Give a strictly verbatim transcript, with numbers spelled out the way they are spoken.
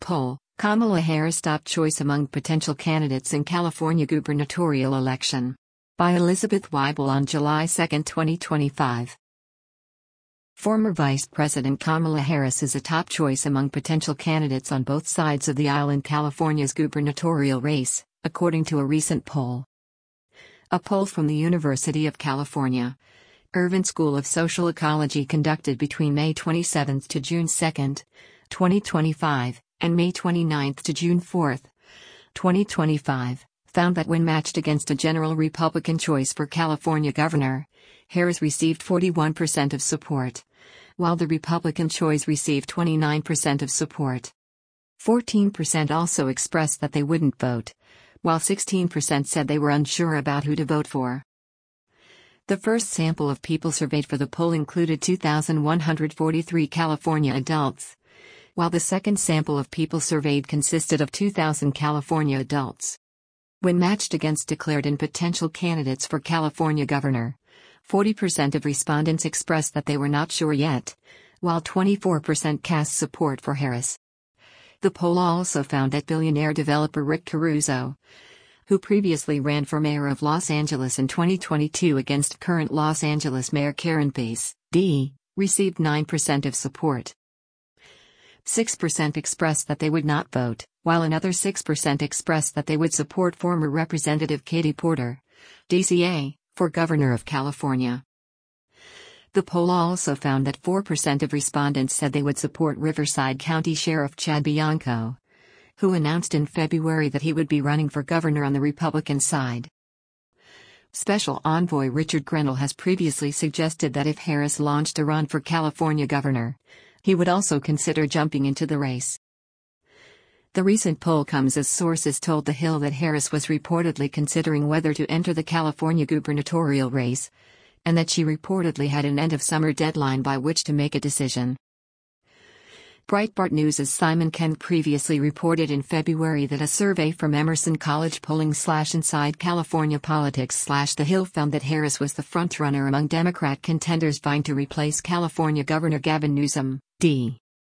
poll, Kamala Harris top choice among potential candidates in California gubernatorial election. By Elizabeth Weibel on July second, twenty twenty-five. Former Vice President Kamala Harris is a top choice among potential candidates on both sides of the aisle in California's gubernatorial race, according to a recent poll. A poll from the University of California, Irvine School of Social Ecology conducted between May twenty-seventh to June second, twenty twenty-five, and May twenty-ninth to June fourth, twenty twenty-five, found that when matched against a general Republican choice for California governor, Harris received forty-one percent of support, while the Republican choice received twenty-nine percent of support. fourteen percent also expressed that they wouldn't vote, while sixteen percent said they were unsure about who to vote for. The first sample of people surveyed for the poll included two thousand one hundred forty-three California adults, while the second sample of people surveyed consisted of two thousand California adults. When matched against declared and potential candidates for California governor, forty percent of respondents expressed that they were not sure yet, while twenty-four percent cast support for Harris. The poll also found that billionaire developer Rick Caruso, who previously ran for mayor of Los Angeles in twenty twenty-two against current Los Angeles Mayor Karen Bass, D., received nine percent of support. six percent expressed that they would not vote, while another six percent expressed that they would support former Representative Katie Porter, D C A, for governor of California. The poll also found that four percent of respondents said they would support Riverside County Sheriff Chad Bianco, who announced in February that he would be running for governor on the Republican side. Special Envoy Richard Grenell has previously suggested that if Harris launched a run for California governor, he would also consider jumping into the race. The recent poll comes as sources told The Hill that Harris was reportedly considering whether to enter the California gubernatorial race, and that she reportedly had an end-of-summer deadline by which to make a decision. Breitbart News' Simon Kent previously reported in February that a survey from Emerson College polling slash Inside California Politics slash The Hill found that Harris was the frontrunner among Democrat contenders vying to replace California Governor Gavin Newsom, D.